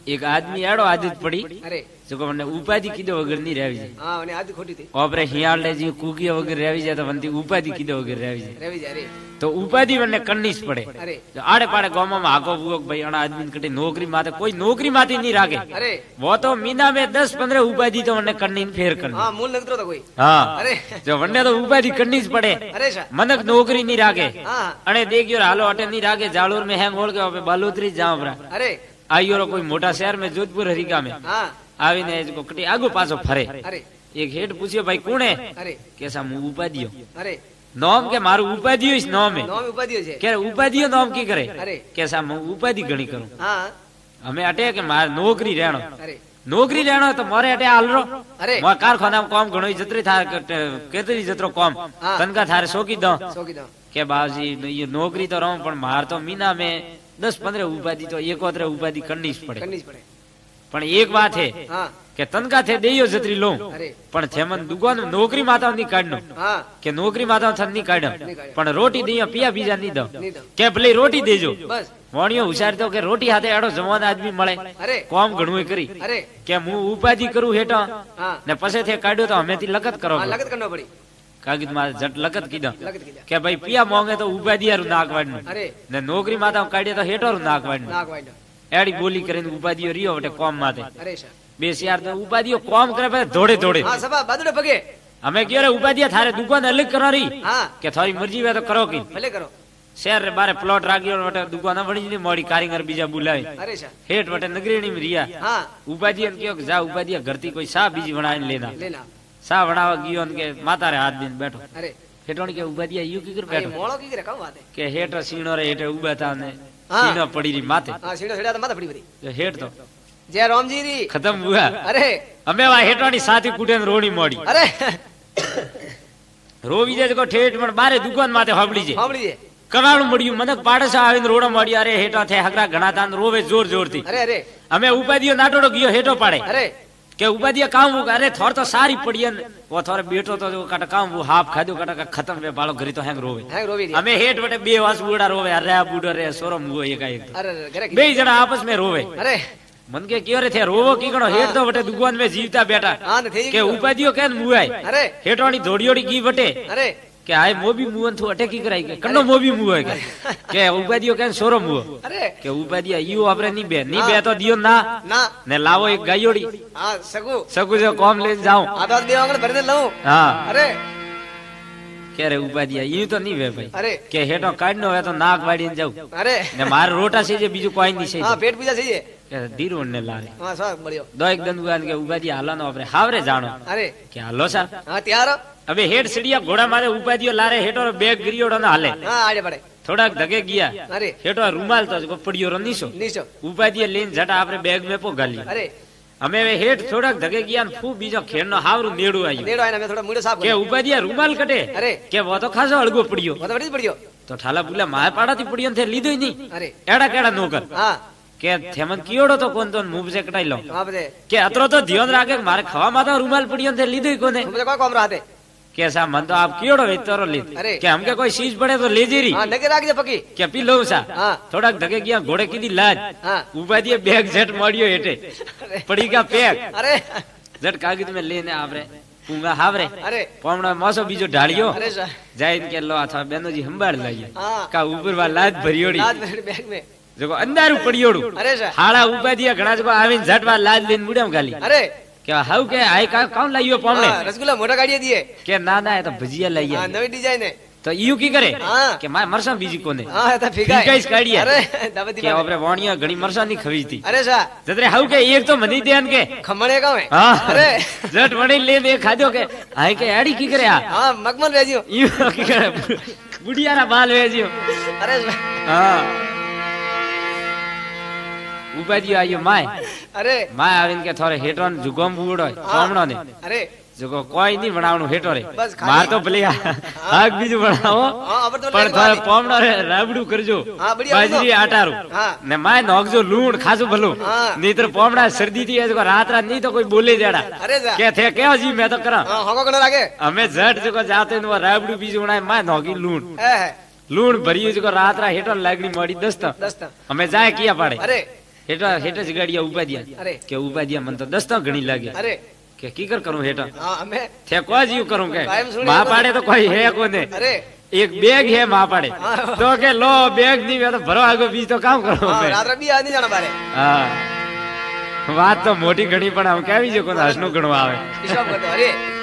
એક આદમી એડો આદત પડી અરે જો મને ઉપાધિ કીધો વગર ની રહેવી જાય હા અને આદ ખોટી થઈ ઓપરે હિયાળે જે કુકી વગર રહેવી જાય તો વંતી ઉપાધિ કીધો વગર રહેવી જાય રેવી જાય અરે તો ઉપાધિ મને કરની જ પડે અરે જો આડે પાડે ગામમાં આગો ભૂગો ભાઈ અણા આદમી કટે નોકરી માથે કોઈ નોકરી માથી નહીં રાખે અરે વો તો મીના में 10-15 ઉપાધિ તો મને કરની ફેર કરની હા મૂળ નગત્રો તો કોઈ હા અરે જો વને તો ઉપાધિ કરની જ પડે અરે સા મનક નોકરી નહીં રાખે હા અને દેખ્યો હાલો અટે નહીં રાખે જાલોર में हेंग होल के बालोतरी जाओ बरा અરે आइयो कोई मोटा शहर में जोधपुर हरिका में હા आवीने कटी आगो पाछो फरे અરે एक हेड पूछ्यो भाई कोणे અરે कैसा मुंह उपाधियो અરે नाम के मारू उपाधियो इस नाम है નોમ ઉપાધિઓ છે के उपाधियो नाम की करे अरे कैसा मुंह उपाधि गणी करूं હા हमें अटे के मार नौकरी रहणो અરે नौकरी रहणो तो मारे अटे हालरो अरे मार कारखाना में काम घणो जतरी थार केतरी जतरो काम हाँ। तनका थारे सोकी दो સોકી દો के बाबूजी ये नौकरी तो रहूं पण मार तो मीना में 10-15 उपाधि तो एकोतरे उपाधि करनी ज पड़े કરની જ પડે पण एक बात है હા કે તનકા થે દેયો જતરી લો અરે પણ થેમન દુકાન નોકરી માતા ની કાઢનો હા કે નોકરી માતા થન ની કાઢો પણ રોટી દઈએ પિયા બીજા ની દો નહીં દો કે ભલે રોટી દેજો બસ વાણિયો હુશાર તો કે રોટી હાથે એડો જવાન આદમી મળે અરે કોમ ઘણું કરી અરે કે હું ઉપાધિ કરું હેઠો હા ને પછી થે કાઢ્યો તો હમેથી લગત કરો હા લગત કરનો પડી કાગીદ માં જટ લગત કીધો લગત કીધા કે ભાઈ પિયા મોંગે તો ઉપાધિ હારું નાક વાડનું અરે ને નોકરી માતા કાઢ્યો તો હેઠો નાક વાડનું નાક વાડો એડી બોલી કરીને ઉપાધિઓ રહ્યો વટે કોમ માથે અરે સા બે શિયાર તો ઉપાધિઓ કોમ કરે પછી દોડે દોડે હા સભા બાદડે પગે અમે કયો રે ઉપાધિયા થારે દુકાન અલગ કરવાની હા કે થારી મરજી હોય તો કરો કે ભલે કરો શહેર રે બારે પ્લોટ રાખ્યો વટે દુકાન વણી ની મોડી કારીગર બીજા બોલાવી અરે સા હેઠ વટે નગરીણી માં રહ્યા હા ઉપાધિયા કયો કે જા ઉપાધિયા ઘરથી કોઈ સા બીજી વણાવીને લેના લેના સા વણાવા ગયો ને કે માતા રે હાથ દઈને બેઠો અરે હેઠોણી કે ઉપાધિયા યુ કી કર એ બેઠો મોળો કી કરે કામ વાત હે કે હેઠ સીણો રે હેઠે ઉભા તા ને હા. સીણો પડી રહી માથે હા સીડો સીડા તો માથા પડી બધી તો હેઠ તો જય રામજી રી ખતમ હુઆ અરે અમે વા હેઠોણી સાથી કુટે ને રોણી મોડી અરે રોવી જાય તો ઠેઠ પણ બારે દુકાન માથે હબળી જાય સાંભળી દે કરાણું મળ્યું મને પાડસા આવીને રોડો મળ્યો અરે હેઠા થે હગરા ઘણા તાન રોવે જોર જોરથી અરે અરે અમે ઉપાધિઓ નાટોડો ગયો હેઠો પાડે અરે કે ઉપાધિઓ કામ અરે થોર તો સારી પડી ને ઓ થોર બેઠો તો કાટા કામ હાફ ખાધો કાટા ખતમ વે બાળો ઘરી તો હેંગ રોવે હે રોવી દે અમે હેઠ વટે બે વાસ બુડા રોવે અરે આ બુડો રે સોરમ હુઓ એકાએક અરે અરે ઘરે બે જણા આપસ में રોવે અરે મન કે ક્યો રે થે રોવો કી ગણો હેઠ તો વટે દુકાન में જીવતા બેઠા હા ને થઈ કે ગયું ઉપાધિઓ કેન મુવાય અરે હેઠોણી દોડિયોડી ગી વટે અરે કે આય મોબી મુવન થો અટેકી કરાઈ કે કન્નો મોબી મુવે કે ઉપાધિઓ કેન સોરો મુવો અરે કે ઉપાધિયા ઈઓ આપરે ની બે તો દિયો ના ના ને લાવો એક ગાયોડી હા સગુ સગુ જો કોમ લઈને જાઉં આ તો બે આંગળ ભરીને લઉં હા અરે કે રે ઉપાધિયા ઈ તો ની વે ભાઈ અરે કે હેઠો કાઢનો હોય તો નાક વાડીને જાઉં અરે ને માર રોટા છે જે બીજું કોઈ ની છે હા પેટ પૂજા થઈ જાય કે ધીરોણ ને લારે હા સાહેબ મળ્યો દો એક દંદુઆન કે ઉપાધિયા હાલો નો આપરે હાવરે જાણો અરે કે હાલો સા હા ત્યાર હવે હેઠ સીડિયા ઘોડા મારે ઉપાધિઓ લારે હેઠો બેગ ગરિયોડો ના હાલે હા આડે પડે થોડાક ધગે ગયા અરે હેઠો રૂમાલ તો પડ્યો રો નીસો નીચો ઉપાધિએ લઈને જટા આપણે બેગ મેં પોગાલી અરે અમે હવે હેઠ થોડાક ધગે ગયા ને ફૂ બીજો ખેડનો હાવરું નેડું આવ્યું નેડો આઈને મેં થોડો મૂડો સાફ કે ઉપાધિયા રૂમાલ કટે અરે કે વો તો ખાસો અળગો પડ્યો મત પડી જ પડ્યો તો ઠાલા બુલા માર પાડાથી પડ્યો ને તે લીધો નહીં અરે એડા કેડા નોકર હા કે થેમન કિયોડો તો કોણ તો મુંહ સે કટાઈ લો હા બધે કે અતરો તો ધ્યાન રાખે કે મારે ખાવામાં તો રૂમાલ પડ્યો ને તે લીધો કોને બધે કોઈ કોમ રાતે કે સા મન તો આપ કિયોડો વેતરો લીધ અરે. કે હમ કે કોઈ ચીજ પડે તો લેજી રી હા નકે રાખજે પકી કે પી લઉં સા હા થોડાક ધગે ગયા ઘોડે કીધી લાજ હા ઉપાધિએ બેગ ઝટ મળ્યો હેઠે પડી ગયા પેક અરે ઝટ કાગળ में लेने आवरे પૂંગા હાવરે અરે પોમણો મોસો બીજો ઢાળ્યો અરે સા જાય કે લો અથવા બેનોજી સંભાળ લઈએ હા કા ઉપરવા લાજ ભરિયોડી લાજ ભરી બેગ મે જો અંધારું પડ્યોડું અરે સા હાળા ઉપાધિયા ઘણા જો આવીને ઝટવા લાજ લઈને મુડ્યામ ગાલી અરે કે હાવ કે આય કા કોણ લાવ્યો પોમણે હા રસગુલ્લા મોટા કાઢીએ દીએ કે ના ના એ તો ભજીયા લઈએ હા નવી ડિઝાઇન હે તો ઈયું કી કરે હા કે માર મરસા બીજી કોને હા એ તો ફિગાઈ ફિગાઈસ કાઢીએ. અરે દાવતી કે આપણે વાણિયા ઘણી મરસા ની ખવી હતી અરે સા જતરે હાવ કે એક તો મની દેન કે ખમણે કામ હે હા અરે જટ વણી લે બે ખાધો કે હાય કે આડી કી કરે આ હા મગમલ વેજ્યો ઈયું કી કરે બુડિયારા બાલ વેજ્યો અરે સા હા ઉપાધિયો આયો માય અરે માય આવીને કે થોરે હેઠો ને જુગમ બુડો કોમણો ને અરે જુગો કોઈ નહીં ભણાવવાનું હેઠો રે બસ ખાલી- માર તો ભલે હાક બીજું ભણાવો હા અબર તો પણ થોરે પોમણો રે રાબડું કરજો હા, બઢિયા બાજરી આટારું હા ને માય નોખજો લૂણ ખાસું ભલું હા. નહીતર પોમણા શરદી થી રાત રાત નહીં તો કોઈ બોલે જાડા અરે જા કે થે કેવો જી મેં તો કરા હા હોકો કોનો લાગે અમે જટ જકો જાતે નો રાબડું બીજું ઉણાય માય નોખી લૂણ હે હે લૂણ ભર્યું જકો રાત રાત હેઠો લાગણી મળી દસ્ત દસ્તા અમે જાય કિયા પાડે અરે હેઠ જ ગાડિયા ઉભા અરે. દ્યા કે ઉભા દ્યા મને તો દસ્તા ઘણી લાગે અરે કે કીકર કરું હેઠા હા અમે થે કોઈ જીવ કરું કે કાયમ સુણી માં એવું પાડે તો કોઈ હે કોને અરે એક બેગ હે માં પાડે હા. તો કે લો બેગ ની મેં તો ભરવા આગળ બીજ તો કામ કરો હા મેં. રાત્રે બી આની જાણા બારે હા વાત તો મોટી ઘણી પણ આમ કેવી છે કોઈ હસનું ગણવા આવે હિસાબ કરતો અરે